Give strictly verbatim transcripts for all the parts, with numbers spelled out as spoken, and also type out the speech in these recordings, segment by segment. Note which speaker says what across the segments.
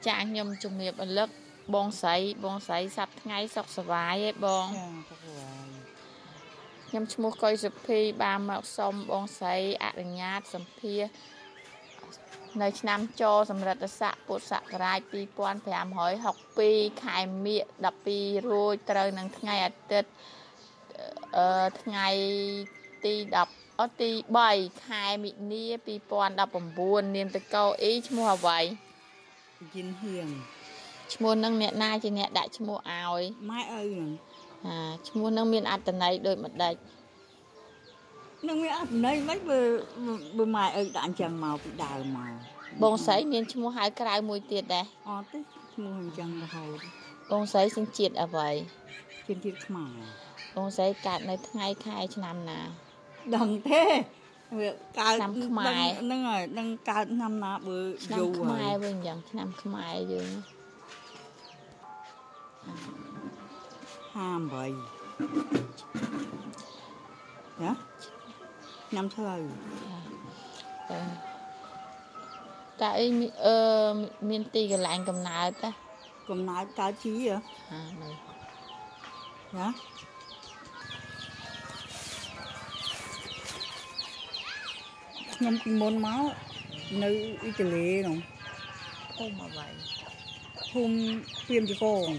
Speaker 1: ចាខ្ញុំជំរាបអលឹកបងស្រីបងស្រីសប្តាហ៍ថ្ងៃសុខសប្បាយឯបង
Speaker 2: ចាសុខសប្បាយ
Speaker 1: ខ្ញុំឈ្មោះកុយសុភីបានមកសុំបងស្រីអនុញ្ញាតសម្ភាសនៅឆ្នាំចសម្រិតស័កពុទ្ធសករាជពីរពាន់ប្រាំរយហុកពីរខែមិញដប់ពីររួចត្រូវនឹងថ្ងៃអាទិត្យអឺថ្ងៃទីដប់អត់ទីបីខែមិនិនាពីរពាន់ដប់ប្រាំបួននាមតកោអ៊ីឈ្មោះអ្វី
Speaker 2: យិនហៀង
Speaker 1: ឈ្មោះនឹងអ្នកណាជាអ្នកដាក់ឈ្មោះឲ្យ
Speaker 2: ម៉ែឪហ្នឹង
Speaker 1: អាឈ្មោះនឹងមានអត្ថន័យដូចម្ដេច
Speaker 2: នឹងមានអត្ថន័យមិនបើបើម៉ែឪដាក់អញ្ចឹងមកពីដើមមក
Speaker 1: បងស្រីមានឈ្មោះហៅក្រៅមួយទៀតដែរ
Speaker 2: អត់ទេឈ្មោះអញ្ចឹងរហូត
Speaker 1: បងស្រីសញ្ជាតិអ្វី
Speaker 2: សញ្ជាតិខ្មែរ
Speaker 1: បងស្រីកើតនៅថ្ងៃខែឆ្នាំណា
Speaker 2: ដឹងទេវាកើត
Speaker 1: ឆ្នាំខ្មែរ
Speaker 2: ហ្នឹងហើយនឹងកើតឆ្នាំណាបើយូរ
Speaker 1: ខ្មែរវិញយ៉ាងឆ្នាំខ្មែរយើង
Speaker 2: ហាំបីណាឆ្នាំឆ្លូវ
Speaker 1: អឺតែអីអឺមានទីកន្លែងកំណើតតា
Speaker 2: កំណើតកើតជីហ៎
Speaker 1: អានៅ
Speaker 2: ណាខ្ញុំពីមុនមកនៅអ៊ីតាលីនោះ
Speaker 1: ភូមិអ្វី
Speaker 2: ភូមិពីមជកង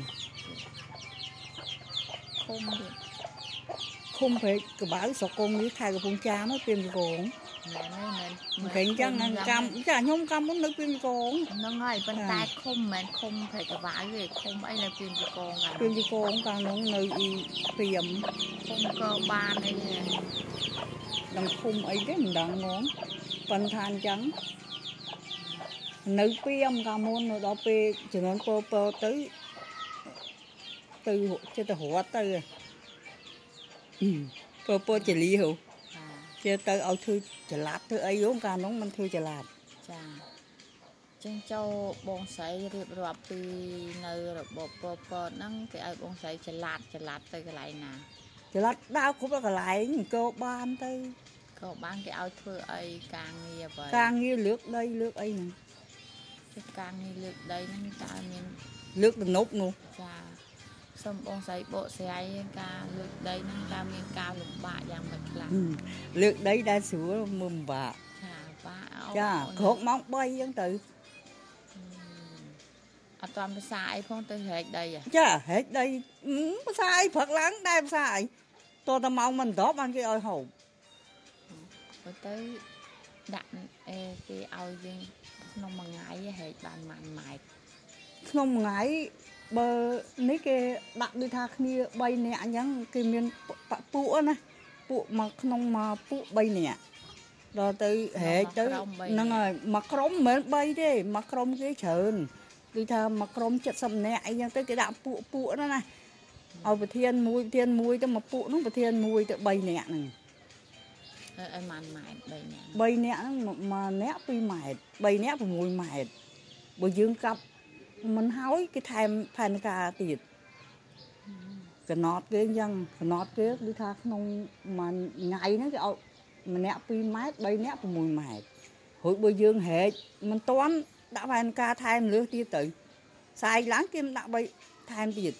Speaker 1: ភូមិ
Speaker 2: ឃុំព្រែកកបៅស្រុកកងនេះខេត្តកំពង់ចាមពីមជកង
Speaker 1: មែនទេមែន
Speaker 2: ព្រែកចឹងកម្មចាខ្ញុំកម្មមុននៅពីមជកង
Speaker 1: ហ្នឹងហើយប៉ុន្តែឃុំមិនមែនឃុំព្រែកកបៅទេឃុំអីនៅពីមជកងកាល
Speaker 2: ពីមជកងកាលនោះនៅអ៊ីព្រាម
Speaker 1: ឃុំក៏បានអី
Speaker 2: ដឹងឃុំអីទេមិនដឹងហ្មងប៉ុន្តែអញ្ចឹងនៅព្រាមកាលមុននៅដល់ពេលជំនាន់ពោពោទៅទៅចិត្តទៅរត់ទៅពោពោចលីហ៎ជាទៅឲ្យធ្វើចល័តធ្វើអីហ្នឹងកាលនោះมันធ្វើចល័ត
Speaker 1: ចាចឹងចូលបងស្រីរៀបរាប់ពីនៅរបបពោពោហ្នឹងគេឲ្យបងស្រីចល័តចល័តទៅកន្លែងណា
Speaker 2: ចល័តដើរគ្រប់កន្លែងអង្គរបានទៅ
Speaker 1: ក៏បានគេឲ្យធ្វើអីការងារបើ
Speaker 2: ការងារលើកដីលើកអីហ្នឹង
Speaker 1: ជាការងារលើកដីហ្នឹងតើមាន
Speaker 2: លើកទំនប់នោះ
Speaker 1: ចាសូមបងស្រីបកស្រាយការលើកដីហ្នឹងតើមានការលំបាកយ៉ាងម៉េចខ្លះ
Speaker 2: លើកដីដែលស្រួលមិនពិបាក
Speaker 1: ចាបាក់
Speaker 2: ចាគ្រប់ម៉ោងបីអញ្ចឹងទៅ
Speaker 1: អត់តាមភាសាអីផងទៅហែកដី
Speaker 2: ចាហែកដីភាសាអីព្រឹកឡើងដែរភាសាអីតោះតែម៉ោងមិនដល់បានគេឲ្យហូប
Speaker 1: ទៅទៅដាក់អេគេឲ្យយើងក្នុងមួយថ្ងៃហែកបានប៉ុន្មានម៉ែត្រ
Speaker 2: ក្នុងមួយថ្ងៃបើនេះគេដាក់ដូចថាគ្នាបីនាក់អញ្ចឹងគេមានពួកណាពួកមកក្នុងមកពួកបីនាក់ដល់ទៅហែកទៅហ្នឹងហើយមកក្រុមមិនមែនបីទេមកក្រុមគេច្រើនដូចថាមកក្រុមเจ็ดสิบនាក់អីចឹងទៅគេដាក់ពួកពួកហ្នឹងណាឲ្យប្រធានមួយប្រធានមួយទៅមកពួកហ្នឹងប្រធានមួយទៅបីនាក់ហ្នឹង
Speaker 1: អីម៉ានម៉ែត្របីនាក់
Speaker 2: បីនាក់ហ្នឹងមួយនាក់ពីរម៉ែត្របីនាក់ប្រាំមួយម៉ែត្របើយើងកាប់មិនហើយគេថែមផែនការទៀតកណត់គេអញ្ចឹងកណត់គេដូចថាក្នុងមួយថ្ងៃហ្នឹងគេឲ្យម្នាក់ពីរម៉ែត្របីនាក់ប្រាំមួយម៉ែត្ររួចបើយើងហែកមិនទាន់ដាក់ផែនការថែមលើសទៀតទៅផ្សាយឡើងគេមិនដាក់បីថែមទៀត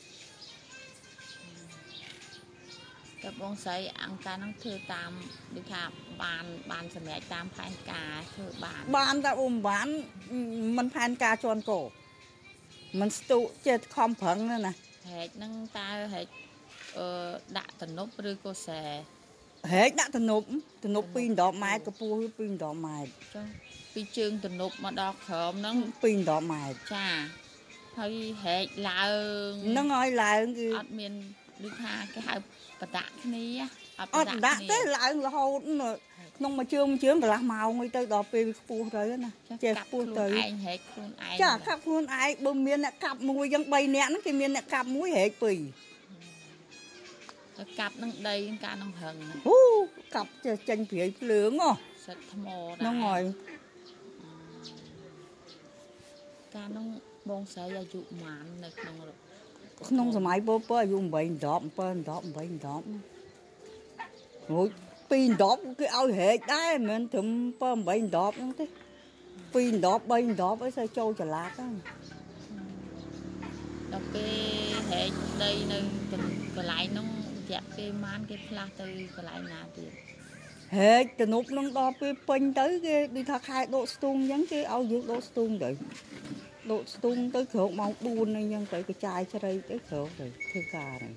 Speaker 1: តែបងស្រីអង្គការហ្នឹងធ្វើតាមដូចថាបានបានសម្រេចតាមផែនការធ្វើបាន
Speaker 2: បានតែអ៊ុំបានមិនផែនការជន់កោมันស្ទុចេះខំប្រឹងណា
Speaker 1: ហែកហ្នឹងតើហែកអឺដាក់ទំនប់ឬក៏សែ
Speaker 2: ហែកដាក់ទំនប់ទំនប់ពីរដប់ម៉ែត្រកម្ពស់ពីរដប់ម៉ែត្រ
Speaker 1: ចុះពីជើងទំនប់មកដល់ក្រោមហ្នឹង
Speaker 2: ពីរដប់ម៉ែត្រ
Speaker 1: ចាហើយហែកឡើង
Speaker 2: ហ្នឹងឲ្យឡើងគឺ
Speaker 1: អត់មានដូចថាគេហៅបដាក់គ្នា
Speaker 2: អត់បដាក់ទេឡើងរហូតក្នុងមួយជើងមួយជើងកន្លះម៉ោងអីទៅដល់ពេលខ្ពស់ទៅណាចេះខ្ពស់ទៅ
Speaker 1: ឯងហែកខ្លួនឯង
Speaker 2: ចាកាប់ខ្លួនឯងបើមានអ្នកកាប់មួយយ៉ាងបីនាក់ហ្នឹងគេមានអ្នកកាប់មួយហែកពីរ
Speaker 1: ទៅកាប់នឹងដីការនឹងហឹង
Speaker 2: អូកាប់ចេះចេញព្រាយភ្លើងហ៎
Speaker 1: សិតថ្មដែរ
Speaker 2: ហ្នឹងហើយ
Speaker 1: ការនោះបងស្រីអាយុប៉ុន្មាននៅក្នុង
Speaker 2: ក្នុងសម័យពោពោអាយុ8 10 7 10 8 10រួចពីរដប់គេឲ្យហែកដែរមិនត្រឹម7 8ដប់ហ្នឹងទេពីរដប់3ដប់អីស្អីចូលចលាកហ្នឹង
Speaker 1: ដល់ពេលហែកដីនៅកន្លែងនោះរយៈពេលប៉ុន្មានគេផ្លាស់ទៅកន្លែងណាទៀត
Speaker 2: ហែកទំនប់នឹងដល់ពេលពេញទៅគេដូចថាខែដកស្ទូងអញ្ចឹងគេឲ្យយើងដកស្ទូងទៅដកស្ទូងទៅក្រោកម៉ោងបួនអញ្ចឹងទៅកระจายជ្រៃទៅក្រោកទៅធ្វើការហ្នឹង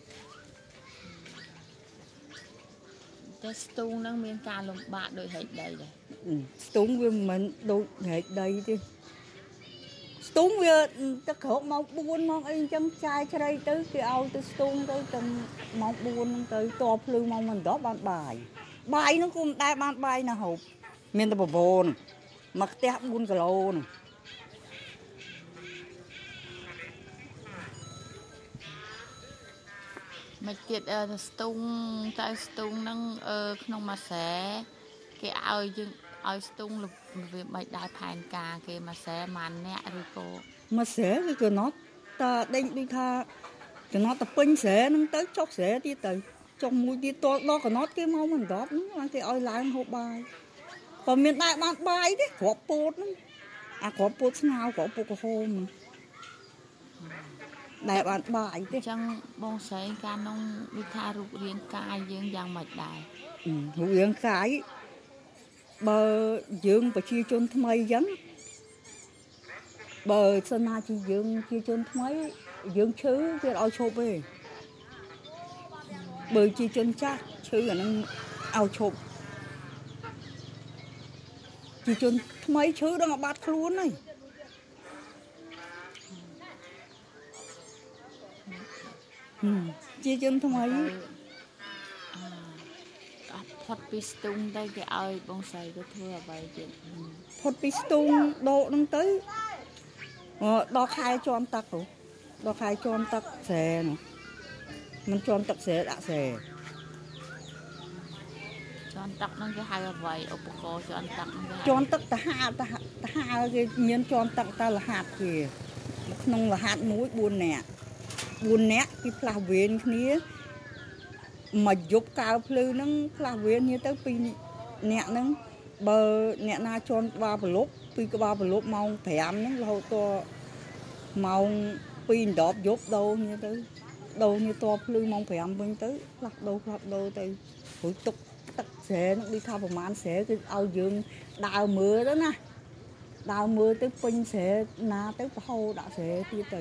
Speaker 1: តែស្ទូងហ្នឹងមានការលំបាកដោយហែកដីដែរ
Speaker 2: ស្ទូងវាមិនមែនដូចហែកដីទេស្ទូងវាទៅក្រោកម៉ោងបួនម៉ោងអីអញ្ចឹងចាយជ្រៃទៅគេឲ្យទៅស្ទូងទៅទាំងម៉ោងបួនហ្នឹងទៅតភ្លឺម៉ោងមិនដល់បានបាយបាយហ្នឹងក៏មិនដែរបានបាយណាហូបមានតែបបូនមកផ្ទះបួនគីឡូហ្នឹង
Speaker 1: មកទៀតស្ទូងតែស្ទូងហ្នឹងក្នុងមួយស្រែគេឲ្យយើងឲ្យស្ទូងវាមិនដែរផែនការគេមួយស្រែប៉ុន្មានអ្នកឬក៏
Speaker 2: មួយស្រែគឺកំណត់តែដេញដូចថាកំណត់តែពេញស្រែហ្នឹងទៅចុះស្រែទៀតទៅចុះមួយទៀតតដល់កំណត់គេមកមិនដល់ហ្នឹងគេឲ្យឡើងហូបបាយក៏មានដែរបានបាយទេគ្រាប់ពោតហ្នឹងអាគ្រាប់ពោតស្ងោរគ្រាប់ពោតក្រហមដែរបានបាយទេ
Speaker 1: អញ្ចឹងបងស្រីកាលនោះវិថារូបរាងកាយយើងយ៉ាងម៉េចដែរ
Speaker 2: រូបរាងកាយបើយើងប្រជាជនថ្មីអញ្ចឹងបើសិនណាជាយើងជាជនថ្មីយើងឈឺគេឲ្យឈប់ទេបើជាជនចាស់ឈឺអាហ្នឹងឲ្យឈប់ជាជនថ្មីឈឺដល់អាបាត់ខ្លួនហើយជាជនថ្មី
Speaker 1: អត់ផុតពីស្ទូងទៅគេឲ្យបងស្រីទៅធ្វើអ្វីទៀត
Speaker 2: ផុតពីស្ទូងដកហ្នឹងទៅដល់ខែជាន់ទឹកទៅដល់ខែជាន់ទឹកស្រែនោះមិនជាន់ទឹកស្រែដាក់ស្រែ
Speaker 1: ជាន់ទឹកហ្នឹងគេហៅអ្វីឧបករណ៍ជាន់ទឹកហ្នឹង
Speaker 2: ជាន់ទឹកតាហាតាហាគេមានជាន់ទឹកតែរហាត់គេក្នុងរហាត់មួយបួននាក់បួននាក់គេផ្លាស់វេនគ្នាមកយប់កើភ្លឺហ្នឹងផ្លាស់វេនគ្នាទៅពីរអ្នកហ្នឹងបើអ្នកណាជាន់ក្បាលប្រលប់ពីក្បាលប្រលប់ម៉ោងប្រាំហ្នឹងរហូតដល់ម៉ោងពីរដប់យប់ដូរគ្នាទៅដូរគ្នាតភ្លឺម៉ោងប្រាំវិញទៅផ្លាស់ដូរផ្លាស់ដូរទៅរួចទុកទឹកស្រែហ្នឹងដូចថាប្រហែលស្រែគឺឲ្យយើងដើរមើលទៅណាដើរមើលទៅពេញស្រែណាទៅប្រហោដាក់ស្រែទៀតទៅ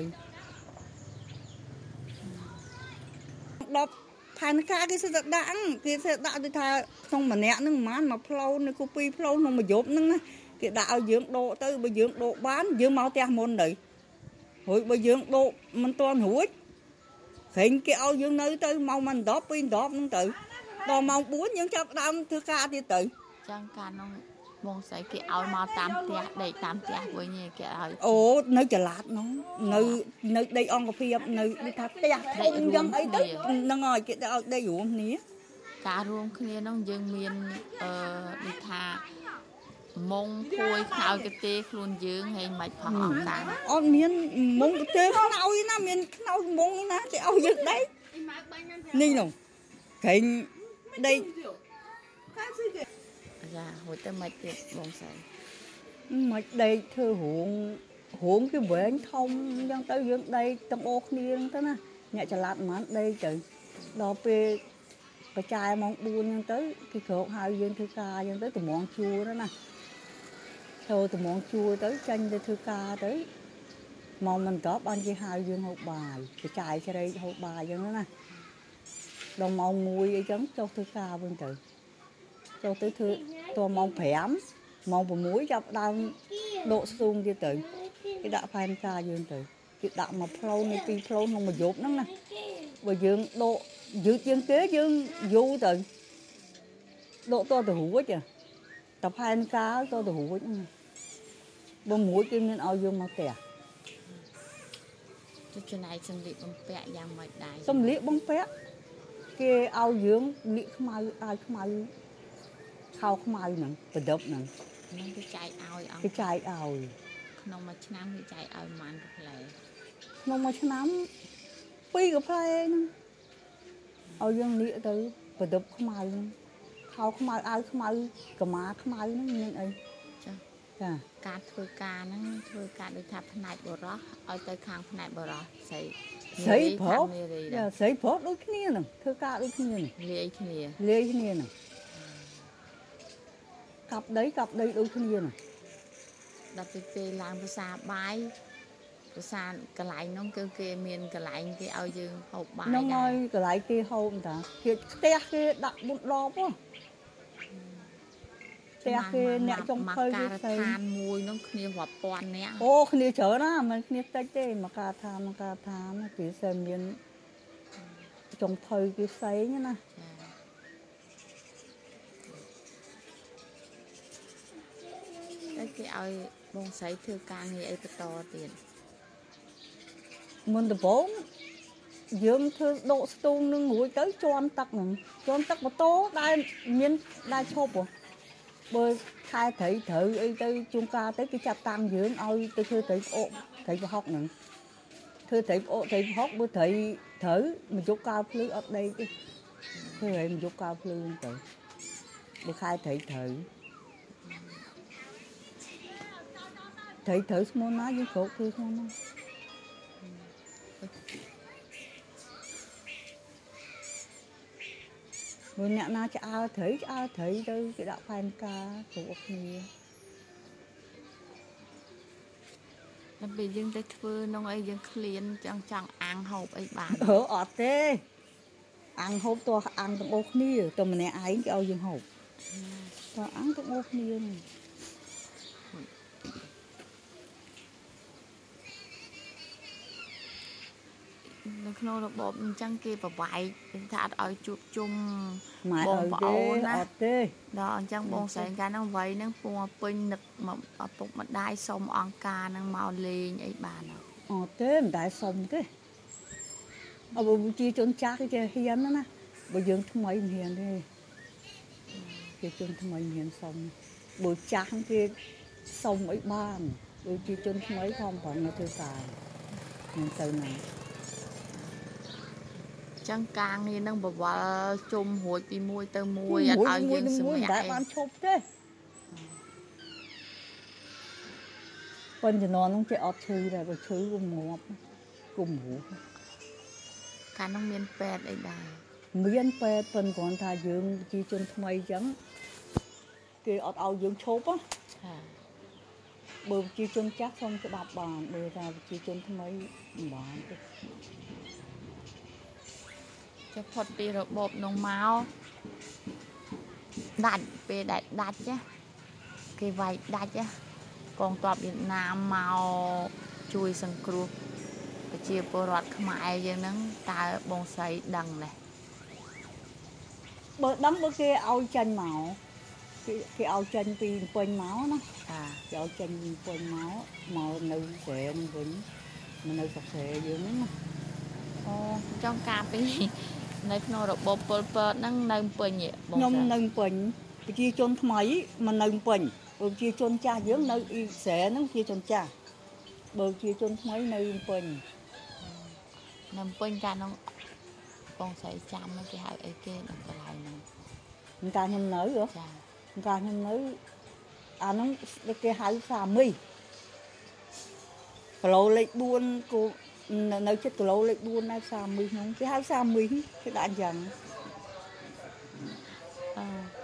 Speaker 2: ដល់ផែនការគេសិតដាក់គេសិតដាក់ដូចថាក្នុងម្នាក់ហ្នឹងប្រហែលមួយផ្លូវនៅគូពីរផ្លូវក្នុងមួយយប់ហ្នឹងណាគេដាក់ឲ្យយើងដកទៅបើយើងដកបានយើងមកផ្ទះមុនទៅរួចបើយើងដកមិនទាន់រួចក្រែងគេឲ្យយើងនៅទៅម៉ោងមិនដប់ពីរដប់ហ្នឹងទៅដល់ម៉ោងបួនយើងចាប់ដើមធ្វើការទៀតទៅ
Speaker 1: ចឹងការនោះបងស្រីគេឲ្យមកតាមផ្ទះដេកតាមផ្ទះវិញគេឲ្យ
Speaker 2: អូនៅចល័តនោះនៅនៅដីអង្គភាពនៅដូចថាផ្ទះធំអញ្ចឹងអីទៅហ្នឹងហើយគេឲ្យដីរួមគ្នា
Speaker 1: ការរួមគ្នានោះយើងមានអឺដូចថាមុងគួយខ្នើយកទេខ្លួនយើងហើយមិនផោះអត់តា
Speaker 2: អត់មានមុងកទេខ្នើយណាមានខ្នើយមុងណាគេឲ្យយើងដេកនេះនោះក្រែងដេក
Speaker 1: ចាហូចទៅមិនទៀតបងស្រី
Speaker 2: មិនដេកធ្វើរួងរួងគេវែងធំអញ្ចឹងទៅយើងដេកទាំងអស់គ្នាទៅណាអ្នកចល័តមិនដេកទៅដល់ពេលបច្ចាយម៉ោងបួនអញ្ចឹងទៅគេក្រោកហៅយើងធ្វើការអញ្ចឹងទៅតម្រងជួរណាចូលតម្រងជួរទៅចាញ់ទៅធ្វើការទៅម៉ោងមិនដល់បានគេហៅយើងហូបបាយបច្ចាយជ្រៃហូបបាយអញ្ចឹងណាដល់ម៉ោងមួយអីចឹងចុះធ្វើការវិញទៅចូលទៅធ្វើតម៉ោងប្រាំម៉ោងប្រាំមួយចាប់ដើមដកស្ទូងទៀតទៅគេដាក់ផែនការយើងទៅគេដាក់មកផ្លូវនៃពីរផ្លូវក្នុងមួយយប់ហ្នឹងណាបើយើងដកយឺតជាងគេយើងយូរទៅដកតទៅរួចតែផែនការតទៅរួចបើមួយគេមានឲ្យយើងមកផ្ទះ
Speaker 1: ទៅចំណាយសម្លៀកបំពាក់យ៉ាងម៉េចដែរ
Speaker 2: សម្លៀកបំពាក់គេឲ្យយើងលៀកខ្មៅអាយខ្មៅខោខ្មៅហ្នឹងប្រដប់ហ្នឹង
Speaker 1: ហ្នឹងគេចែកឲ្យអង្គ
Speaker 2: គេចែកឲ្យ
Speaker 1: ក្នុងមួយឆ្នាំគេចែកឲ្យប៉ុន្មានកាផ្លែ
Speaker 2: ក្នុងមួយឆ្នាំពីរកាផ្លែហ្នឹងឲ្យយើងលៀកទៅប្រដប់ខ្មៅហ្នឹងខោខ្មៅអាវខ្មៅកម្មាខ្មៅហ្នឹងមានអី
Speaker 1: ចាការធ្វើការហ្នឹងធ្វើការដូចថាផ្នែកបរោះឲ្យទៅខាងផ្នែកបរោះស្រី
Speaker 2: ស្រីប្រុសស្រីប្រុសដូចគ្នាហ្នឹងធ្វើការដូចគ្នា
Speaker 1: លាយគ្នា
Speaker 2: លាយគ្នាហ្នឹងកាប់ដីកាប់ដីដូចគ្នាហ្នឹង
Speaker 1: ដល់ពេលពេលឡើងភាសាបាយភាសាកន្លែងហ្នឹងគឺគេមានកន្លែងគេឲ្យយើងហូបបាយ
Speaker 2: ហ្នឹងហើយកន្លែងគេហូបតាគេផ្ទះគេដាក់មុនដបហ៎ផ្ទះគេអ្នកចុងភៅគេ
Speaker 1: ការដ្ឋានមួយហ្នឹងគ្នារាប់ពាន់នាក់
Speaker 2: អូគ្នាច្រើនណាមិនគ្នាតិចទេមកការដ្ឋានមកការដ្ឋានគេសិនមានចុងភៅគេផ្សេងណា
Speaker 1: តែគេឲ្យបងស្រីធ្វើការងារអីបន្តទៀត
Speaker 2: មុនដំបូងយើងធ្វើដកស្ទូងនឹងរួចទៅជន់ទឹកហ្នឹងជន់ទឹកម៉ូតូដែលមានដែលឈប់ហ៎បើខែត្រីត្រូវអីទៅជួនកាលទៅគេចាប់តាំងយើងឲ្យទៅធ្វើត្រីផ្អកត្រីប្រហុកហ្នឹងធ្វើត្រីផ្អកត្រីប្រហុកបើត្រីត្រូវមកយកកាលភ្លឺអត់ដេកទេធ្វើឲ្យមកយកកាលភ្លឺទៅបើខែត្រីត្រូវត្រីត្រូវស្មូនណាយើងគ្រប់ធ្វើស្មូនណាបើអ្នកណាឆ្អើត្រីឆ្អើត្រីទៅគេដាក់ផែនការគ្រប់គ្នា
Speaker 1: ដល់ពេលយើងទៅធ្វើក្នុងអីយើងឃ្លានចង់ចង់អាំងហូបអីបាន
Speaker 2: អឺអត់ទេអាំងហូបតោះអាំងទាំងអស់គ្នាតើម្នាក់ឯងគេឲ្យយើងហូបតើអាំងទាំងអស់គ្នា
Speaker 1: នៅក្នុងរបបអញ្ចឹងគេប្រវាយថាអត់ឲ្យជួបជុំបងប្អូនណា
Speaker 2: អត់ទេ
Speaker 1: ដល់អញ្ចឹងបងស្រីកាលហ្នឹងវ័យហ្នឹងពងពេញនឹកមកឪពុកម្ដាយសុំអង្គការហ្នឹងមកលេងអីបាន
Speaker 2: អត់ទេមិនដែលសុំទេអបជាជនចាស់គេហ៊ានណាបើយើងថ្មីមិនហ៊ានទេគេជនថ្មីមិនហ៊ានសុំបើចាស់គេសុំអីបានដូចជាជនថ្មីខំប្រឹងនៅធ្វើការមិនទៅណា
Speaker 1: ចឹងការងារនឹងបវល់ជុំរួចពីមួយទៅមួយអត់ឲ្យយើងសម្រាប់
Speaker 2: តែបានឈប់ទេប៉ុន្តែជំនាន់នោះគេអត់ឈឺដែរបើឈឺក៏ងាប់គុំរូ
Speaker 1: កាលនោះមានពេទ្យអីដែរ
Speaker 2: មានពេទ្យប៉ុន្តែគ្រាន់ថាយើងជាជនថ្មីចឹងគេអត់ឲ្យយើងឈប់ណាបើជាជនចាស់សុំស្ដាប់បានបើថាជាជនថ្មីមិនបានទេ
Speaker 1: ចុះផុតពីរបបនោះមកដាច់ពេលដែលដាច់ណាគេវាយដាច់ណាកងទ័ពវៀតណាមមកជួយសង្គ្រោះប្រជាពលរដ្ឋខ្មែរយើងហ្នឹងតើបងស្រីដឹងទេ
Speaker 2: បើដឹងបើគេឲ្យចាញ់មកគេគេឲ្យចាញ់ពីពេញមកណា
Speaker 1: អា
Speaker 2: គេឲ្យចាញ់ពីពេញមកមកនៅស្រែនឹងវិញមកនៅស្រុកស្រែយើងហ្នឹងណា
Speaker 1: អូចង់ការពីនៅក្នុងរបបពលពតហ្នឹងនៅពេញ
Speaker 2: បងខ្ញុំនៅពេញប្រជាជនថ្មីមកនៅពេញបើប្រជាជនចាស់យើងនៅអ៊ីស្រែហ្នឹងប្រជាជនចាស់បើប្រជាជនថ្មីនៅពេញ
Speaker 1: នៅពេញកាលនោះបងស្រីចាំគេហៅអីគេនៅកន្លែងហ្នឹង
Speaker 2: កាលខ្ញុំនៅហ៎
Speaker 1: ចា
Speaker 2: កាលខ្ញុំនៅអាហ្នឹងគេហៅសាមីគីឡូលេខបួនគូនៅចិត្តគីឡូលេខបួននៅសាមីហ្នឹងគេហៅសាមីគេដាក់អញ្ចឹង
Speaker 1: អឺ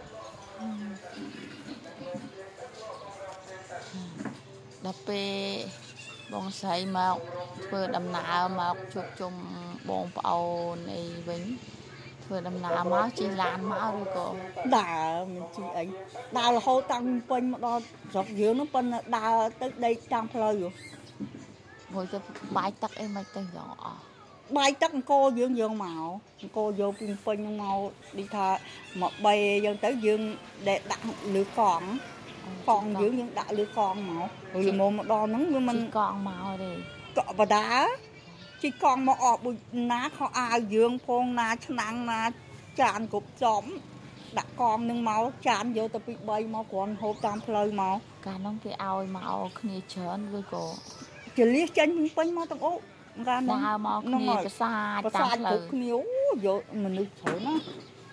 Speaker 1: ដល់ពេលបងស្រីមកធ្វើដំណើរមកជួបជុំបងប្អូនអីវិញធ្វើដំណើរមកជិះឡានមកឬក៏
Speaker 2: ដើរមិនជិះអីដើររហូតតាំងពេញមកដល់ស្រុកយើងនោះប៉ុន្តែដើរទៅដេកតាមផ្លូវ
Speaker 1: មួយទៅបាយទឹកអីមិនទៅយ៉ាងអស់
Speaker 2: បាយទឹកអង្គរយើងយកមកអង្គរយកពីពេញមកដូចថាមកបីយើងទៅយើងដែលដាក់លើកង់កង់យើងយើងដាក់លើកង់មកហើយមកមកដល់ហ្នឹងវាមិ
Speaker 1: នកង់មកទេ
Speaker 2: កក់បដាជីកង់មកអស់បុណាខោអាវយើងផងណាឆ្នាំងណាចានគ្រប់ចំដាក់កង់នឹងមកចានយកទៅពីបីមកគ្រាន់ហូបតាមផ្លូវមក
Speaker 1: កាលនោះគេឲ្យមកគ្នាច្រើនឬក៏
Speaker 2: ចលះចេញពេញមកទាំងអូ
Speaker 1: កាលនោះដើរមកគ្នាប្រសាតាមផ្លូវ
Speaker 2: គ្នាអូយកមនុស្សច្រើនណា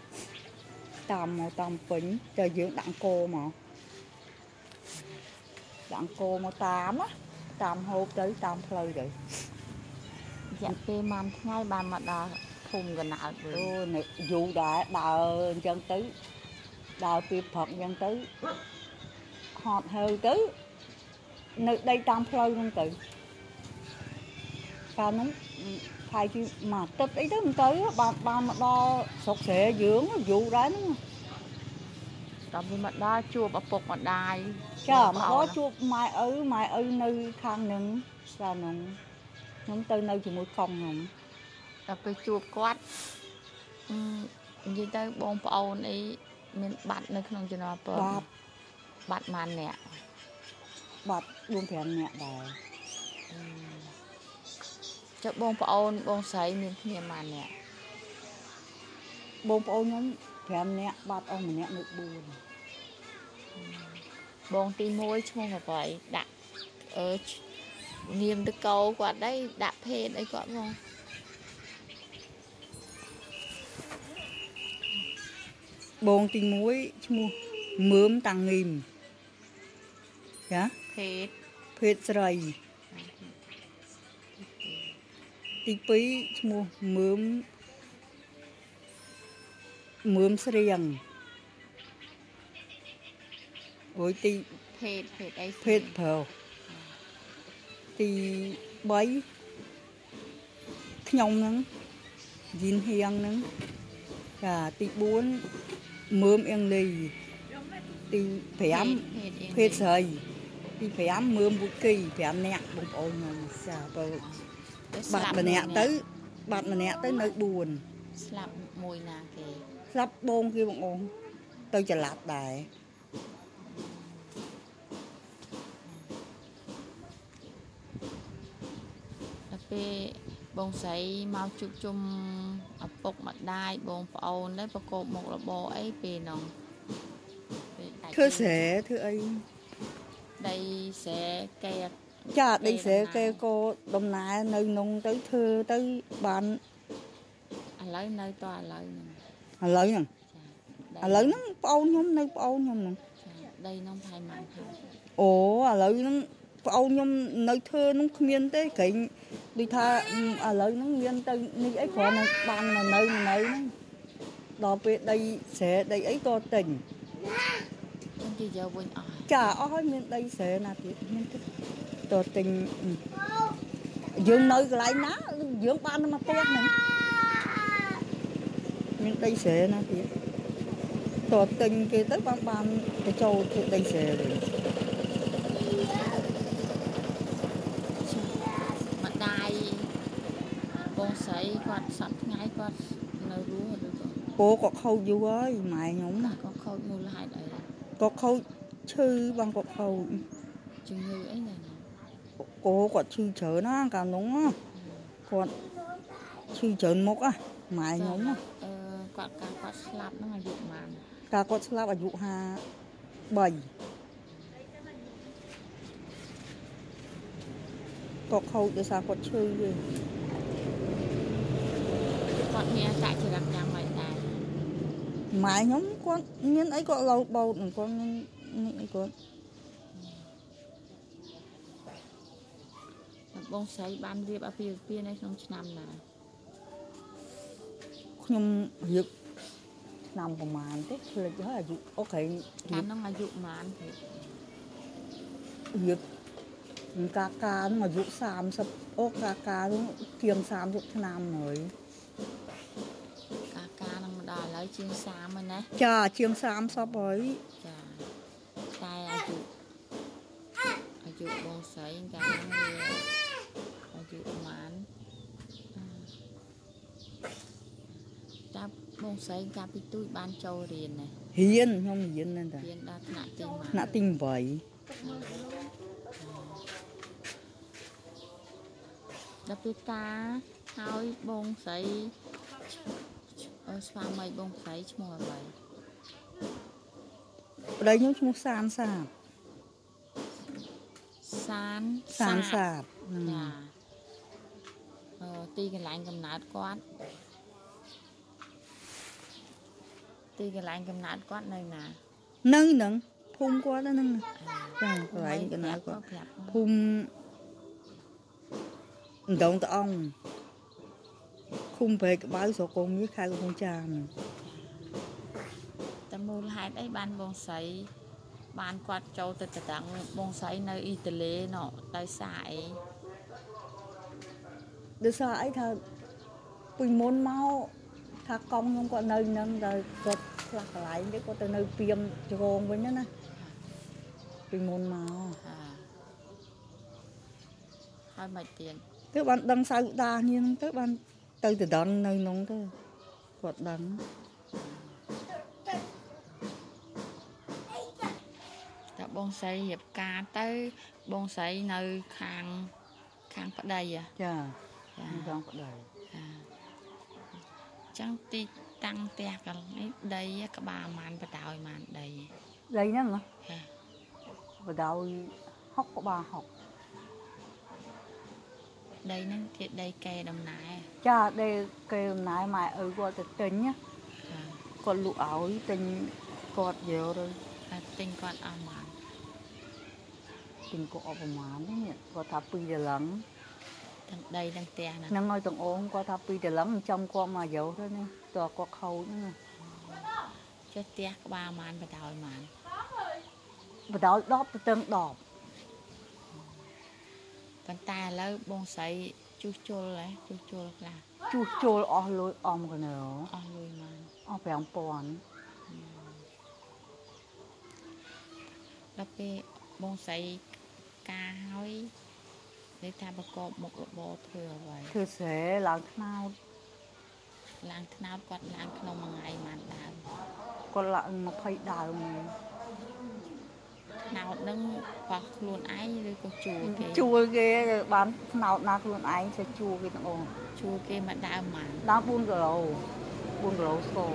Speaker 2: តាមមកតាមពេញតែយើងដាក់អង្គរមក dạng cô mà tám á tám hộp tới tám phơi rồi
Speaker 1: dạ pe mắm ngay bà mà đào thùng gần nào
Speaker 2: ô này dù đã đào chân tứ đào tiệp phật chân tứ họt hơi tứ nơi đây tám phơi không tự cao nó thay chứ mà tết ấy đó không tới bà bà mà đo sọc xệ dưỡng dù đấy nó
Speaker 1: tao bị mặt đá chua bà phục mặt đai
Speaker 2: chả mà đó chua mai ứ mai ứ nơi khang nứng sao nung nhóm tới nơi chỉ mới không không
Speaker 1: tao bị chua quát như tới bông bầu này mình bạt nơi không cho nó bạt bạt màn nè
Speaker 2: bạt buông thèm nè đài
Speaker 1: cho bông bầu bông sấy mình thèm màn nè
Speaker 2: bông bầu nhóm thèm nè bạt ông mình nè nước buồn
Speaker 1: bông tí môi chung là vậy đặt ở niềm được câu quạt đấy đạp phê đấy quạt không
Speaker 2: bông tí muối mua mướm tăng nghìn hả
Speaker 1: phê
Speaker 2: phê sợi tí pí mua mướm mướm sriềng ôi tí
Speaker 1: phê phê đấy
Speaker 2: phê phèo tí bấy nhông nắng dín hiang nắng cả tí bốn mướm yên lì tí phém phê sợi tí phém mướm bút kỳ phém nẹt bụng ôi mà xà bờ bạn mà nẹt tới bạn mà nẹt tới nơi buồn
Speaker 1: slap mùi nà kì
Speaker 2: slap bông kia bụng ôi tôi chả lạt đài
Speaker 1: pe bông sấy mau chụp chung ở bọc mặt đai bông phao đấy bọc cột một là bò ấy pe nòng
Speaker 2: thưa sẽ thưa ấy
Speaker 1: đây sẽ cây
Speaker 2: chả đây sẽ cây cô đồng nai nơi nông tới thưa tới bạn
Speaker 1: à lấy nơi to à lấy
Speaker 2: à lấy nè à lấy nó bao nhom nơi bao nhom nè
Speaker 1: đây nó thay mặn
Speaker 2: ồ à lấy nó bao nhom nơi thưa nó không miên tới cái đi tha à lấy nó miên tới nơi ấy còn là ban là nơi nơi nó đó về đây sẽ đây ấy có tình chả ơi miền đây sẽ là thì miền tỏ tình dương nơi cái lại ná dương ban mà tét này miền đây sẽ là thì tỏ tình cái tới ban ban cái châu thì đây sẽ
Speaker 1: mặt đai bông sấy quạt sắm ngay quạt nơi rúa được rồi
Speaker 2: cô có khâu vô ơi mày nhúng
Speaker 1: có khâu mua lại đấy
Speaker 2: có khâu chư bằng có khâu
Speaker 1: chừng như ấy này
Speaker 2: cô có chư chớ nó cả núng á còn chư chớ mốc á mày nhúng á
Speaker 1: quạt cả quạt slap nó là dụng màn
Speaker 2: cả quạt slap ở dụ hà bảy có khâu cho sao quạt chư đi
Speaker 1: quạt nghe tại chỉ làm nhang mày này
Speaker 2: mày nhúng con nhân ấy có lâu bầu con ấy con
Speaker 1: bông sấy ban riệp ở phía phía này trong năm nè
Speaker 2: nhưng việc nằm của màn thế là chỉ là dụ ok
Speaker 1: ăn nó là dụ màn thì
Speaker 2: việc cá cá mà dụ sàm sập ô cá cá nó kiềm sàm dụ năm rồi
Speaker 1: cá cá nó đòi lấy chiên sàm rồi nè
Speaker 2: chà chiên sàm sắp ấy
Speaker 1: chà tay ở dụ ở dụ bông sấy cá nó ở dụ màn đáp bông sấy cá bị tui ban châu riền này
Speaker 2: hiền không hiền nên là
Speaker 1: hiền đã nạ tinh mà
Speaker 2: nạ tinh vậy đáp cái cá hai
Speaker 1: bông sấy ở xa mây bông sấy mùa vậy
Speaker 2: ở đây những một sàn sạp
Speaker 1: sàn
Speaker 2: sàn sạp
Speaker 1: ờ ti cái lạnh cầm nát quát ti cái lạnh cầm nát quát này nè
Speaker 2: nơi nâng ភូមិគាត់ហ្នឹងចាកន្លែងកណ្ដាលគាត់ភូមិដងតអង្គឃុំព្រែកក្បៅស្រុកកងមាសខេត្តកំពង់ចាម
Speaker 1: តើមូលហេតុអីបានបងស្រីបានគាត់ចូលទៅតដឹងបងស្រីនៅអ៊ីតាលីណោះដោយសារអី
Speaker 2: ដោយសារអីថាពីមុនមកថាកង់ខ្ញុំគាត់នៅនឹងតែគាត់ខ្លះកន្លែងទៀតគាត់ទៅនៅពីមជ្រងវិញណាពីមុនមក
Speaker 1: ហើយមិនទៀត
Speaker 2: ទៅបានដឹងសៅដានេះហ្នឹងទៅបានទៅតដននៅក្នុងទៅគាត់ដឹង
Speaker 1: តើបងស្រីរៀបការទៅបងស្រីនៅខាងខាងប្តីចា
Speaker 2: ចាខាងប្តី
Speaker 1: ចាចឹងទីតាំងផ្ទះកន្លែងដីក្បាលម៉ានបដោយម៉ានដី
Speaker 2: ដីហ្នឹងហ៎បដោយហុកក្បាលហុក
Speaker 1: ដីហ្នឹងជាដីកែដំណើរ
Speaker 2: ចាដីកែដំណើរម៉ែឪគាត់ទៅទិញគាត់លក់ឲ្យទិញគាត់យកទៅ
Speaker 1: ទិញគាត់អស់ម៉ាន
Speaker 2: ទិញគាត់អស់ប្រមាណនេះគាត់ថាពីរដលឹង
Speaker 1: ទាំងដីទាំងផ្ទះ
Speaker 2: ហ្នឹងឲ្យទាំងអូនគាត់ថាពីរដលឹងចំគាត់មកយកទៅនេះតើគាត់ខូចហ្នឹង
Speaker 1: ចេះផ្ទះក្បាលម៉ានបដោយម៉ាន
Speaker 2: បដោយដប់ទៅទាំងដប់
Speaker 1: ប៉ុន្តែឥឡូវបងស្រីជួសជុលហ៎ជួសជុលខ្លះ
Speaker 2: ជួសជុលអស់លុយអំកណោ
Speaker 1: អស់លុយម៉ាន
Speaker 2: អស់ប្រាំពាន់
Speaker 1: ដល់ពេលបងស្រីការហើយនិយាយថាប្រកបមុខរបរធ្វើអ្វី
Speaker 2: ធ្វើស្រែឡើងថ្នោត
Speaker 1: ឡើងថ្នោតគាត់ឡើងក្នុងមួយថ្ងៃម៉ានដើម
Speaker 2: គាត់ឡើងยี่สิบដើម
Speaker 1: ថ្នោតនឹងគាត់ខ្លួនឯងឬក៏ជួលគេ
Speaker 2: ជួលគេបានថ្នោតណាខ្លួនឯងទៅជួលគេទាំងអស់
Speaker 1: ជួលគេមកដើមម៉ាន
Speaker 2: ដើមbốnគីឡូbốnគីឡូស្គរ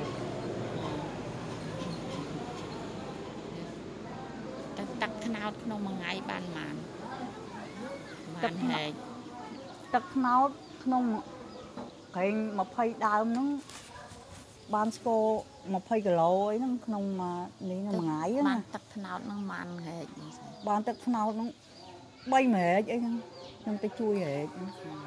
Speaker 1: តែទឹកថ្នោតក្នុងមួយថ្ងៃបានម៉ាន
Speaker 2: ទឹកហែកទឹកថ្នោតក្នុងកែងยี่สิบដើមហ្នឹងបានស្គរยี่สิบគីឡូអីហ្នឹងក្នុងនេះមួយថ្ងៃ
Speaker 1: បានទឹកថ្នោតហ្នឹងម៉ានហែក
Speaker 2: បានទឹកថ្នោតហ្នឹង3ម៉ែកអីហ្នឹងខ្ញុំទៅជួយហែក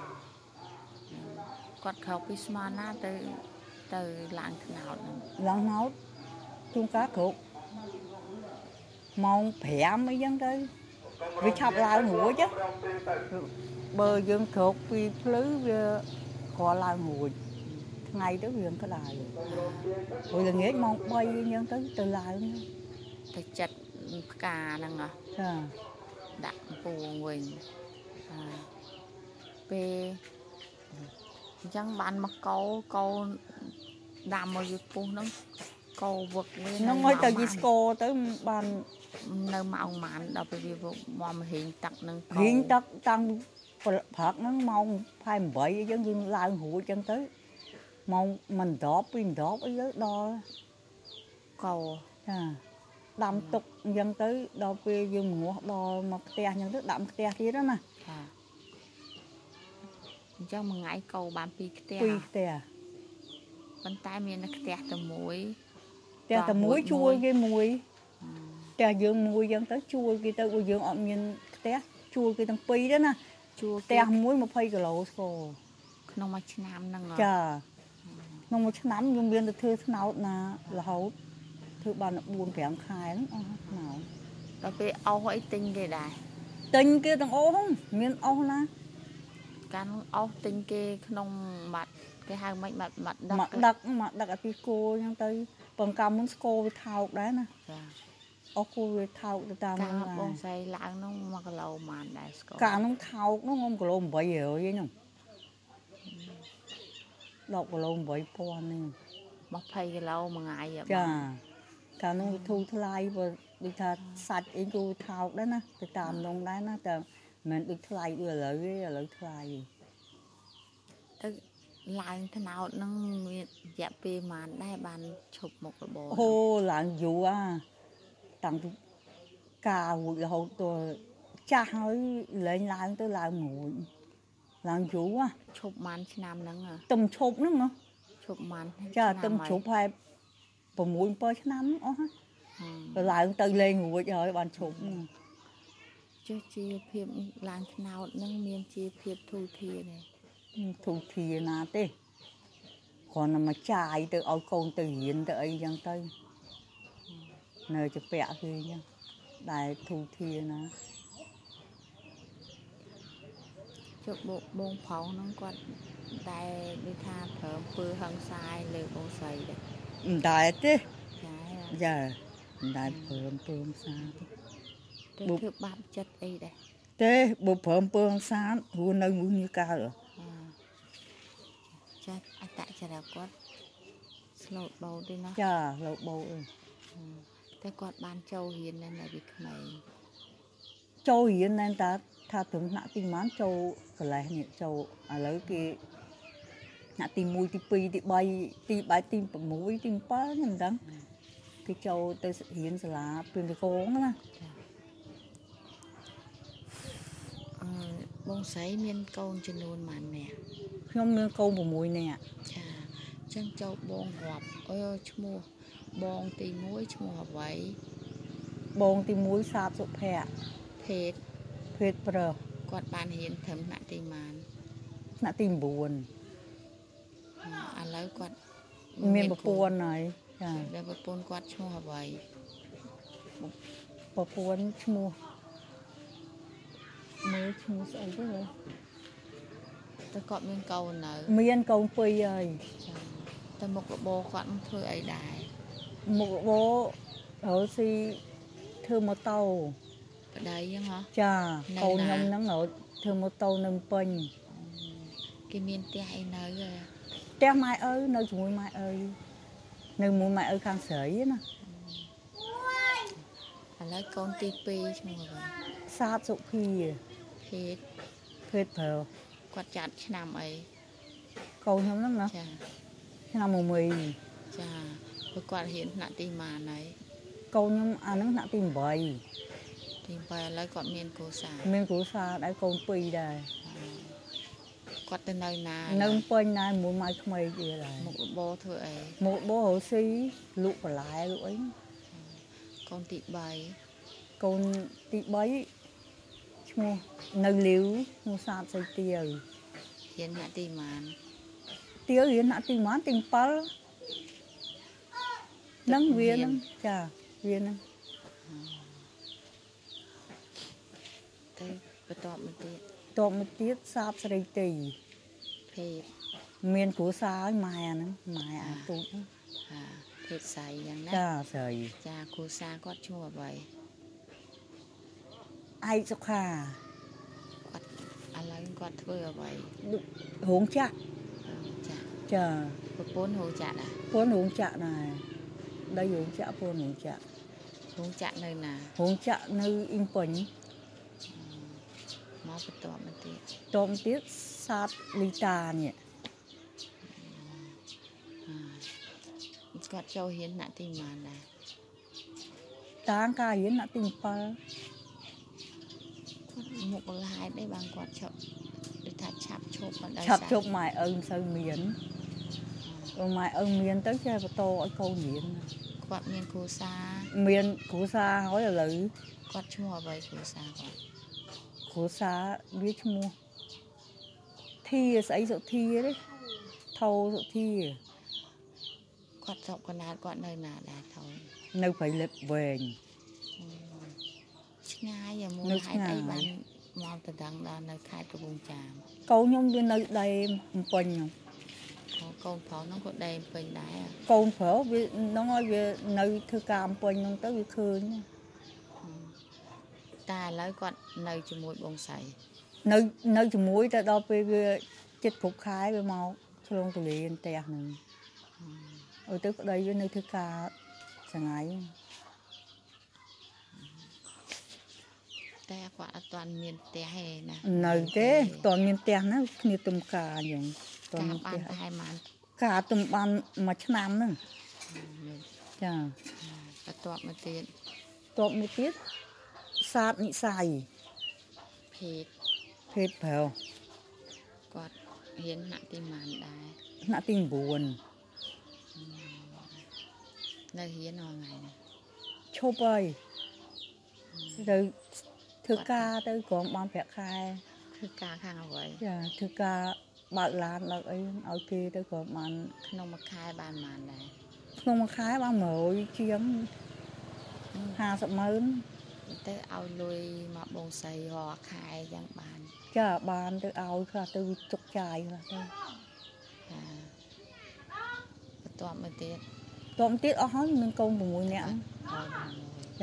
Speaker 1: គាត់ក្រោកពីស្មានណាទៅទៅឡើងថ្នោតហ្នឹង
Speaker 2: ឡើងថ្នោតជួនកាលក្រោកម៉ោងប្រាំអីចឹងទៅវាឆាប់ឡើងរួចបើយើងក្រោកពីភ្លឺវាក៏ឡើងរួចថ្ងៃទៅវាក្តៅព្រោះល្ងាចម៉ោងបីអញ្ចឹងទៅទៅឡើង
Speaker 1: ទៅចិត្តផ្កាហ្នឹងហ៎
Speaker 2: ចា
Speaker 1: ដាក់ពួងវិញពេលអញ្ចឹងបានមកកោកោដាំមកយូរពុះហ្នឹងកោវឹកវិញ
Speaker 2: ហ្នឹងឲ្យទៅយីស្គរទៅបាន
Speaker 1: នៅម៉ោងម៉ានដល់ពេលវាមកមហេងទឹកហ្នឹង
Speaker 2: ហេងទឹកតាំងព្រឹកហ្នឹងម៉ោងhai mươi bảyអីចឹងយើងឡើងរួចចឹងទៅម៉ោងមិនដប់ពីរដប់អីទៅដល់
Speaker 1: កោ
Speaker 2: ចាដាំទុកអញ្ចឹងទៅដល់ពេលយើងងាស់ដល់មកផ្ទះអញ្ចឹងទៅដាក់ផ្ទះទៀតណា
Speaker 1: ចាអញ្ចឹងមួយថ្ងៃកោបានពីរផ្ទះ
Speaker 2: ពីរផ្ទះ
Speaker 1: ប៉ុន្តែមានតែផ្ទះតែមួយ
Speaker 2: ផ្ទះតែមួយជួលគេមួយផ្ទះយើងមួយអញ្ចឹងទៅជួលគេទៅបើយើងអត់មានផ្ទះជួលគេទាំងពីរទៅណា
Speaker 1: ជួល
Speaker 2: ផ្ទះមួយยี่สิบគីឡូស្គរ
Speaker 1: ក្នុងមួយឆ្នាំហ្នឹង
Speaker 2: ចាក្នុងមួយឆ្នាំខ្ញុំមានទៅធ្វើថ្នោតណារហូតធ្វើបានbốn nămខែហ្នឹងអស់ថ្នោត
Speaker 1: ដល់ពេលអស់អីទិញគេដែរ
Speaker 2: ទិញគេទាំងអស់ហ្នឹងមានអស់ណា
Speaker 1: កាលអស់ទិញគេក្នុងបាត់គេហៅមិនបាត់បាត់
Speaker 2: ដឹកមកដឹកមកដឹកអាពីគោអញ្ចឹងទៅបង្កាំមុនស្គរវាថោកដែរណា
Speaker 1: ចា
Speaker 2: អស់គោវាថោកទៅតាម
Speaker 1: ហ្នឹងដែរបងស្រីឡើងហ្នឹងមួយគីឡូម៉ានដែរស្គរ
Speaker 2: កាលហ្នឹងថោកហ្នឹងខ្ញុំគីឡូeight hundredឯហ្នឹងដប់គីឡូeight thousandហ្នឹង
Speaker 1: ยี่สิบគីឡូមួយថ្ងៃ
Speaker 2: ចាកាលនោះវាធូរថ្លៃបើដូចថាសាច់អីគូថោកដែរណាទៅតាមនងដែរណាតែមិនដូចថ្លៃដូចឥឡូវទេឥឡូវថ្លៃ
Speaker 1: ទៅឡើងថ្នោតហ្នឹងវារយៈពេលប៉ុន្មានដែរបានឈប់មុខរបរ
Speaker 2: អូឡើងយូរអាតាំងពីការរួចរហូតដល់ចាស់ហើយលែងឡើងទៅឡើងមួយឡើងយូរអា
Speaker 1: ឈប់ប៉ុន្មានឆ្នាំហ្នឹង
Speaker 2: ទំឈប់ហ្នឹងហ៎
Speaker 1: ឈប់ប៉ុន្មាន
Speaker 2: ចាទំឈប់ហើយ6 7ឆ្នាំអស់ឡើងទៅលេងរួចហើយបានឈប់
Speaker 1: ចេះជាភាពឡើងថ្នោតនឹងមានជាភាពធូរធារដែរ
Speaker 2: ធូរធារណាទេគ្រាន់តែមកចាយទៅឲ្យកូនទៅរៀនទៅអីចឹងទៅនៅជាពាក់គឺចឹងដែលធូរធារណា
Speaker 1: ជប់បងប្រងហ្នឹងគាត់តែដូចថាប្រើអំពើហិង្សាលើបងស្រីដែរ
Speaker 2: មិនដែរទេ
Speaker 1: ចា
Speaker 2: ចាមិនដែរប្រើអំពើហិង្សា
Speaker 1: ទេទៅធ្វើបាបចិត្តអីដែរ
Speaker 2: ទេបើប្រើអំពើហិង្សាព្រោះនៅមួយនេះកើត
Speaker 1: ចាអត្តចរិតគាត់ស្លូតបោទេណា
Speaker 2: ចាលោបោអើ
Speaker 1: តែគាត់បានចូលរៀននៅនៅពីក្មេង
Speaker 2: ចូលរៀនតែតាថាត្រឹមថ្នាក់ទីប៉ុន្មានចូលកន្លែងនេះចូលឥឡូវគេថ្នាក់ទីមួយទីពីរទីបីទីបែបទី៦ទី7ខ្ញុំមិនដឹងគេចូលទៅរៀនសាលាពីកងណា
Speaker 1: អឺបងស្រីមានកូនចំនួនប៉ុន្មាននាក់
Speaker 2: ខ្ញុំមានកូន6នាក់
Speaker 1: ចាអញ្ចឹងចូលបងរាប់អើឈ្មោះបងទីមួយឈ្មោះអ្វី
Speaker 2: បងទីមួយសាបសុភ័ក្រ
Speaker 1: ភេទ
Speaker 2: ភេទប្រុស
Speaker 1: គាត់បានរៀនត្រឹមថ្នាក់ទីម៉ាន
Speaker 2: ថ្នាក់ទី9ឥ
Speaker 1: ឡូវគាត់
Speaker 2: មានប្រពន្ធហើយចា
Speaker 1: ដែលប្រពន្ធគាត់ឈ្មោះអ្វី
Speaker 2: ប្រពន្ធឈ្មោះមើលឈ្មោះស្អីទៅ
Speaker 1: តែគាត់មានកូននៅ
Speaker 2: មានកូនពីរហើយ
Speaker 1: តែមុខរបរគាត់នឹងធ្វើអីដែរ
Speaker 2: មុខរបររកស៊ីធ្វើម៉ូតូ
Speaker 1: ប្តីហ្នឹងហ៎
Speaker 2: ចាកូនខ្ញុំហ្នឹងរកធ្វើម៉ូតូនៅពេញ
Speaker 1: គេមានផ្ទះអីនៅ
Speaker 2: ផ្ទះម៉ែឪនៅជាមួយម៉ែឪនៅមួយម៉ែឪខាងស្រីណា
Speaker 1: ឥឡូវកូនទីពីរឈ្មោះអ្វី
Speaker 2: សាបសុភី
Speaker 1: ភេទ
Speaker 2: ភេទប្រុស
Speaker 1: គាត់ចាត់ឆ្នាំអី
Speaker 2: កូនខ្ញុំហ្នឹងណា
Speaker 1: ចា
Speaker 2: ឆ្នាំមួយមី
Speaker 1: ចាព្រោះគាត់រៀនថ្នាក់ទីម៉ានហើ
Speaker 2: យកូនខ្ញុំអាហ្នឹងថ្នាក់ទី8
Speaker 1: ទី8ឥឡូវគាត់មានគ្រួសារ
Speaker 2: មានគ្រួសារដែរកូនពីរដែរ
Speaker 1: គាត់ទៅនៅណា
Speaker 2: នៅពេញដែរមួយម៉ៅក្មេងទៀតដែរ
Speaker 1: មុខរបរធ្វើអី
Speaker 2: មុខរបររកស៊ីលក់បន្លែលក់អី
Speaker 1: កូនទី3
Speaker 2: កូនទី3ឈ្មោះនៅលាវឈ្មោះសាបសៃទាវ
Speaker 1: រៀនថ្នាក់ទីម៉ាន
Speaker 2: ទាវរៀនថ្នាក់ទីម៉ានទី7នឹងវានឹងចាវានឹង
Speaker 1: ទៅបន្តមកទៀត
Speaker 2: តបមកទៀតសាបស្រីទី
Speaker 1: ភេទ
Speaker 2: មានគ្រួសារហើយម៉ែអាហ្នឹងម៉ែអាទូចហ្នឹង
Speaker 1: ហាភេទស្រីយ៉ាងណា
Speaker 2: ចាស្រី
Speaker 1: ចាគ្រួសារគាត់ឈ្មោះអ្វី
Speaker 2: ឯកសុខា
Speaker 1: គាត់ឥឡូវគាត់ធ្វើអ្វី
Speaker 2: រោងចក្រ
Speaker 1: ចា
Speaker 2: ចា
Speaker 1: ប្រពន្ធរោងចក្រដែរ
Speaker 2: ប្រពន្ធរោងចក្រដែរដីរោងចក្រប្រពន្ធរោងចក្រ
Speaker 1: រោងចក្រនៅណា
Speaker 2: រោងចក្រនៅអ៊ីងពេញ
Speaker 1: មកបន្តមកទៀត
Speaker 2: តបទៀតសាបលីតានេះ
Speaker 1: គាត់ចូលរៀនថ្នាក់ទីម៉ានដែរ
Speaker 2: តាងការរៀនថ្នាក់ទី7
Speaker 1: គាត់មុខបលាយដែរបានគាត់ឈប់ដូចថាឆាប់ឈប់មិនដែរ
Speaker 2: ឆាប់ឈប់ម៉ែឪមិនសូវមានម៉ែឪមានទៅចេះបន្តឲ្យកូនរៀន
Speaker 1: គាត់មានគ្រូសា
Speaker 2: មានគ្រូសាហើយឥឡូវ
Speaker 1: គាត់ឈ្មោះអ្វីគ្រូសាគាត់
Speaker 2: គ្រូសាវាឈ្មោះធាស្អីសុធាទេថោសុធា
Speaker 1: គាត់ស្រុកកណាតគាត់នៅណាដែរថោ
Speaker 2: នៅព្រៃលិបវែង
Speaker 1: ឆ្ងាយមូលហេតុអីបានមកទៅដឹងដល់នៅខេត្តកំពង់ចាមក
Speaker 2: ូនខ្ញុំវានៅដៃបំពេញ
Speaker 1: ហ្នឹងកូនប្រុសហ្នឹងក៏ដេកពេញដែរ
Speaker 2: កូនប្រុសវាហ្នឹងឲ្យវានៅធ្វើការបំពេញហ្នឹងទៅវាឃើញ
Speaker 1: តែឥឡូវគាត់នៅជាមួយបងស្រី
Speaker 2: នៅនៅជាមួយតែដល់ពេលវាចិត្តគ្រប់ខែវាមកឆ្លងទលេផ្ទះហ្នឹងអឺទៅប្តីវានៅធ្វើការសងៃ
Speaker 1: តែគាត់អត់ទាន់មានផ្ទះទេណា
Speaker 2: នៅទេតើមានផ្ទះណាគ្នាទំការអញ្ចឹង
Speaker 1: តើបានតែបាន
Speaker 2: ការទំបានមួយឆ្នាំហ្នឹងចា
Speaker 1: បន្ទាប់មកទៀត
Speaker 2: តបមកទៀតសាបនិស័យ
Speaker 1: ភេទ
Speaker 2: ភេទប្រុស
Speaker 1: គាត់រៀនថ្នាក់ទីម៉ានដែរ
Speaker 2: ថ្នាក់ទី9
Speaker 1: នៅរៀនរាល់ថ្ងៃណា
Speaker 2: ឈឈប់ហើយទៅធ្វើការទៅក្រំបានប្រាក់ខែ
Speaker 1: ធ្វើការខាងអ្វី
Speaker 2: ចាធ្វើការបើកឡានបើកអីឲ្យគេទៅក្រំបាន
Speaker 1: ក្នុងមួយខែបានប៉ុន្មានដែរ
Speaker 2: ក្នុងមួយខែបាន100ជាងห้าสิบម៉ឺន
Speaker 1: ទៅឲ្យលុយមកបងស្រីរាល់ខែយ៉ាងបាន
Speaker 2: ចាបានទៅឲ្យខ្លះទៅទុកចាយខ្លះទៅ
Speaker 1: ចាបន្ទាប់មកទៀត
Speaker 2: តមទៀតអស់ហើយមានកូន6នាក់
Speaker 1: អរ
Speaker 2: ចា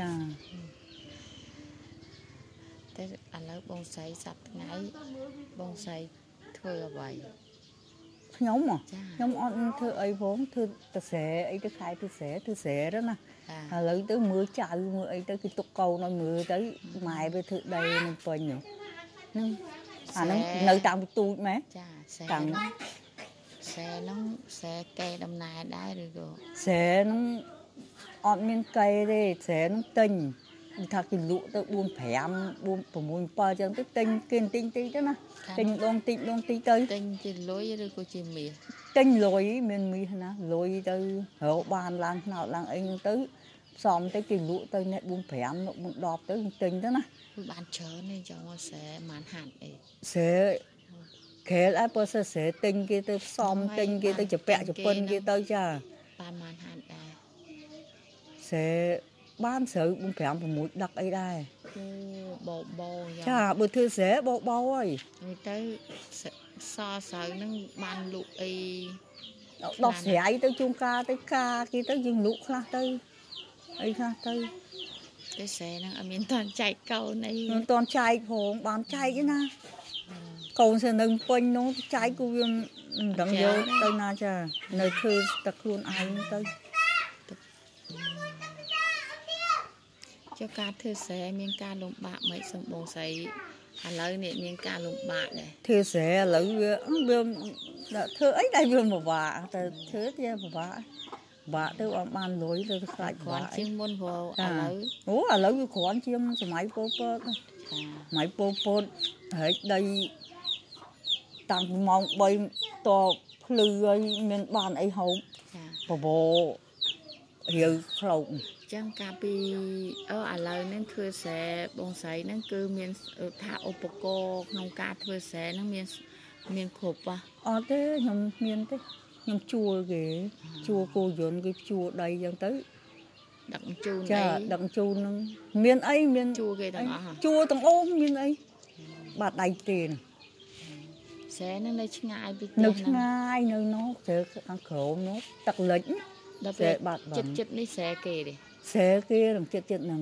Speaker 1: តែឥឡូវបងស្រីសប្តាហ៍ថ្ងៃបងស្រីធ្វើអ្វី
Speaker 2: ខ្ញុំហ៎
Speaker 1: ចា
Speaker 2: ខ្ញុំអត់ធ្វើអីផងធ្វើតស្រែអីទៅខែទៅស្រែទៅស្រែទៅណា
Speaker 1: ចា
Speaker 2: ឥឡូវទៅមើលចៅមើលអីទៅគេទុកកូនឲ្យមើលទៅម៉ែវាធ្វើដីនឹងពេញហ្នឹងអាហ្នឹងនៅតាមបន្ទូចម៉ែ
Speaker 1: ចាសែ
Speaker 2: តាំង
Speaker 1: ហ្នឹងសែហ្នឹងសែកែដំណើរដែរឬក៏
Speaker 2: ស្រែហ្នឹងអត់មានកៃទេស្រែហ្នឹងទិញគេថាគេលក់ទៅ4 5 4 6 7ចឹងទៅទិញគេទិញតិចទៅណាទិញដងតិចដងតិចទៅ
Speaker 1: ទិញជាលុយឬក៏ជាមាស
Speaker 2: ទិញលុយមានមាសណាលុយទៅរកបានឡើងថ្នោតឡើងអីហ្នឹងទៅផ្សំទៅគេលក់ទៅអ្នក4 5នោះ4 10ទៅទិញទៅណា
Speaker 1: គឺបានច្រើនទេចង់មកសែបានហាត់អី
Speaker 2: ស្រែក្រែលឲ្យបើសិនស្រែទិញគេទៅផ្សំទិញគេទៅចពាក់ចពិនគេទៅចា
Speaker 1: បានបានហាត់ដែរ
Speaker 2: ស្រែបានស្រូវ4 5 6ដឹកអីដែរ
Speaker 1: អូបោបោយ៉ាង
Speaker 2: ចាបើធ្វើស្រែបោបោហើយ
Speaker 1: ហើយទៅសសស្រូវហ្នឹងបានលក់អី
Speaker 2: ដោះស្រាយទៅជួងការទៅការគេទៅយើងលក់ខ្លះទៅអីខ្លះទៅ
Speaker 1: ទៅសែហ្នឹងអត់មានតាន់ចែកកូនអី
Speaker 2: មិនតាន់ចែកផងបានចែកទេណាកូនសិននៅពេញនោះចែកគូវាមិនដឹងយកទៅណាចានៅធ្វើតែខ្លួនឯងទៅ
Speaker 1: ចុះការធ្វើស្រែមានការលំបាកមិនសម្បងស្រីឥឡូវនេះមានការលំបាកដែរ
Speaker 2: ធ្វើស្រែឥឡូវវាវាធ្វើអីដែលវាពិបាកតែធ្វើវាពិបាកបាក់ទៅអត់បានលុយទៅខ្លាច
Speaker 1: គ្រា
Speaker 2: បា
Speaker 1: ន់
Speaker 2: ក់
Speaker 1: ជាងមុនព្រោះឥ
Speaker 2: ចា
Speaker 1: ឡូវ
Speaker 2: អូឥឡូវវាគ្រាន់ជាងសម័យពលពត
Speaker 1: ចា
Speaker 2: សម័យពលពតហែកដីតាំងពីម៉ោង3តភ្លឺហើយមានបានអីហូប
Speaker 1: ចា
Speaker 2: បបោរាវខ្លោក
Speaker 1: ចឹងកាលពីអឺឥឡូវហ្នឹងធ្វើស្រែបងស្រីហ្នឹងគឺមានថាឧបករណ៍ក្នុងការធ្វើស្រែហ្នឹងមានមានគ្រប់ហ៎
Speaker 2: អត់ទេខ្ញុំមានទេខ្ញុំជួលគេជួលគោយន្តគេជួលដីចឹងទៅ
Speaker 1: ដឹកជញ្ជូន
Speaker 2: ចា
Speaker 1: អី
Speaker 2: ដឹកជូននឹងមានអីមាន
Speaker 1: ជួលគេទាំងអស់ហ៎
Speaker 2: ជួលទាំងអូនមានអីបាត់ដៃទេហ្នឹង
Speaker 1: ស្រែហ្នឹងនៅឆ្ងាយពីផ្ទះ
Speaker 2: នៅ
Speaker 1: ហ្នឹង
Speaker 2: ឆ្ងាយនៅនោះទៅខាងក្រោមនោះទឹកលិច
Speaker 1: ដល់
Speaker 2: ស្រែ
Speaker 1: ពេល
Speaker 2: បាត់បង់
Speaker 1: ចិត្តចិត្តនេះស្រែគេទេ
Speaker 2: ស្រែគេរំចិត្តចិត្តហ្នឹង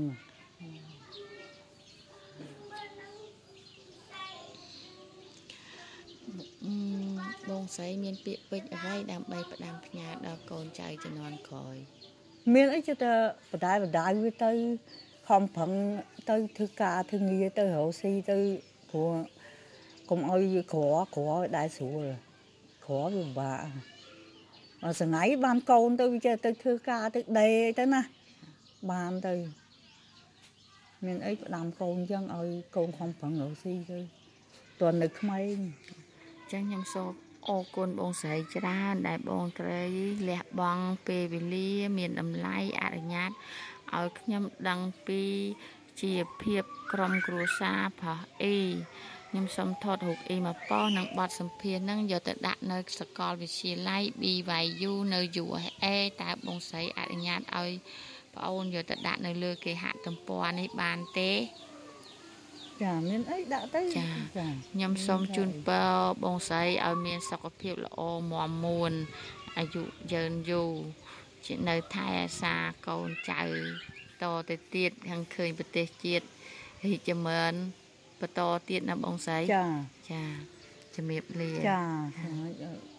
Speaker 1: អឺបងស្រីមានពាក្យពេចន៍អ្វីដើម្បីផ្ដាំផ្ញើដល់កូនចៅជំនាន់ក្រោយ
Speaker 2: មានអីចិត្តតែបដាយបដាយវាទៅខំប្រឹងទៅធ្វើការធ្វើងារទៅរកស៊ីទៅព្រោះកុំឲ្យវាក្រក្រឲ្យដែរស្រួលក្រវាពិបាកអត់សងៃបានកូនទៅវាចេះទៅធ្វើការទៅដេទៅណាបានទៅមានអីផ្ដាំកូនចឹងឲ្យកូនខំប្រឹងរកស៊ីទៅតន់នៅក្មេង
Speaker 1: ចឹងខ្ញុំសូមអរគុណបងស្រីច្រើនដែលបងត្រីលះបង់ពេលវេលាមានតម្លៃអនុញ្ញាតឲ្យខ្ញុំដឹងពីជាភាពក្រុមគ្រួសារផោះអ៊ីខ្ញុំសូមថតរូបអ៊ីមកប៉ោះនិងបទសម្ភាសន៍នឹងយកទៅដាក់នៅសាកលវិទ្យាល័យ ប៊ី វ៉ៃ យូ នៅ យូ អេស អេ តើបងស្រីអនុញ្ញាតឲ្យប្អូនយកទៅដាក់នៅលើគេហទំព័រនេះបានទេ
Speaker 2: ចាមានអីដាក់ទៅ
Speaker 1: ចា ខ្ញុំសូមជូនពរបងស្រីឲ្យមានសុខភាពល្អមាំមួនអាយុយឺនយូរជានៅថែអាសាកូនចៅតទៅទៀតខាងឃើញប្រទេសជាតិរីកចម្រើនបន្តទៀតណាបងស្រី
Speaker 2: ចា
Speaker 1: ចាជំរាបលា
Speaker 2: ចា